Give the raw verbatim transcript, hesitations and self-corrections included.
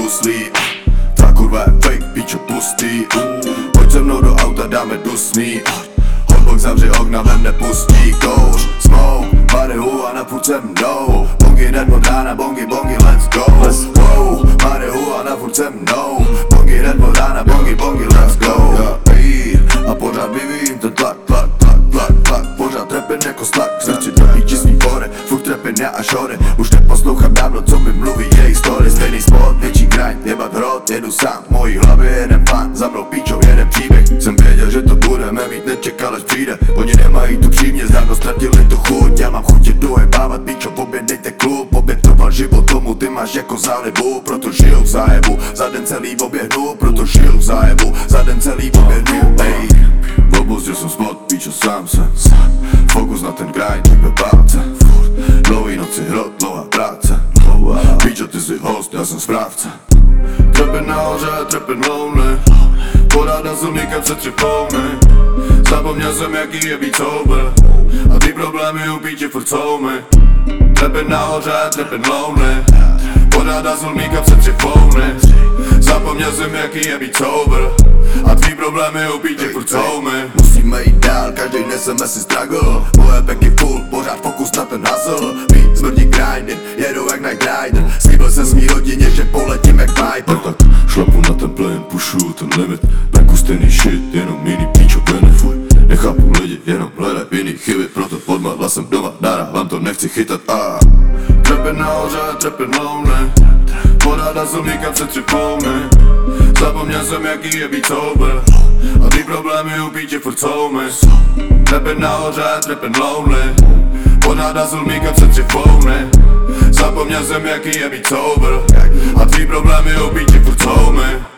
huslí. Ta kurva je fake, pičo pustý. Pojď se mnou do auta, dáme dusný. Hotbox zavři okna, vem nepustí. Kouř, smoke, marihuana furt se mnou. Bongy hned od rána, bongy, bongy, let's go. Wow, marihuana furt se mnou. Bongy hned od rána, bongy, bongy, let's go. A pořád vyvím ten tlak, tlak, tlak, tlak, tlak. Pořád trepin jako slak, srdci do píči svý fore. Furt trepin já a šore, už neposlouchám dávno, co mi mluví jejich story. Stejný spot, větší grind, jebat hrot, jedu sám. V mojí hlavě jeden fan, za mnou píčou jeden příběh. Jsem věděl, že to budeme mít, nečekal až přijde. Oni nemají tu přímě, dávno ztratili tu chuť. Já mám chutě dojebávat, píčo, objednejte klub. Obětoval život tomu, ty máš jako zálibu. Proto žiju v zájebu, za den celý oběhnu. Proto žiju v zájebu, za den celý oběhnu. Ej, opustil jsem spot, píčo, sám se. Fokus na ten grind, jebe palce. Dlouhý noci, hrot, dlouhá práce. Píčo, ty jsi host, já jsem správce. Trepin nahoře, trepin lonely. Poráda silníkem se tři pouny. Zapomněl jsem, jaký je být sober. A ty problémy u píči furt jsou mi. Trepin nahoře, trepin lonely. Poráda silníkem se tři pouny. Zapomněl jsem, jaký je být sober. A tvý problémy u píči furt jsou mi. Musíme jít dál, každý neseme si struggle. Moje peky full, pořád fokus na ten hustle. Beat smrdí grinding, jedou jak Night Rider. Slíbil jsem svý rodině, že poletím jak Viper. Tak šlapu na ten plane, pushuju ten limit. Venku stejný shit, jenom jiný píčo benefuj. Nechápu lidi, jenom hledaj jiný chyby. Proto podmadla jsem doma, nahrávám to, nechci chytat a trepin nahoře, trepin lonely. Poráda silníkem se tři pouny. Zapomněl jsem, jaký je být sober. A ty problémy u píči furt jsou mi. Trepin nahoře, trepin lonely. Poráda silníkem se tři pouny. Zapomněl jsem, jaký je být sober. A tvý problémy u píči furt jsou mi.